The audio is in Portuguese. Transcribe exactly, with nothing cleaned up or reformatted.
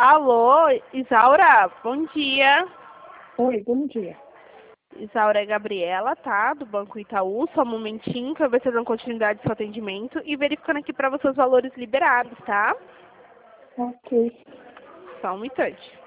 Alô, Isaura, bom dia. Oi, bom dia. Isaura é Gabriela, tá? Do Banco Itaú. Só um momentinho que eu vou ver se eu dou continuidade ao seu atendimento e verificando aqui para você os valores liberados, tá? Ok. Só um instante.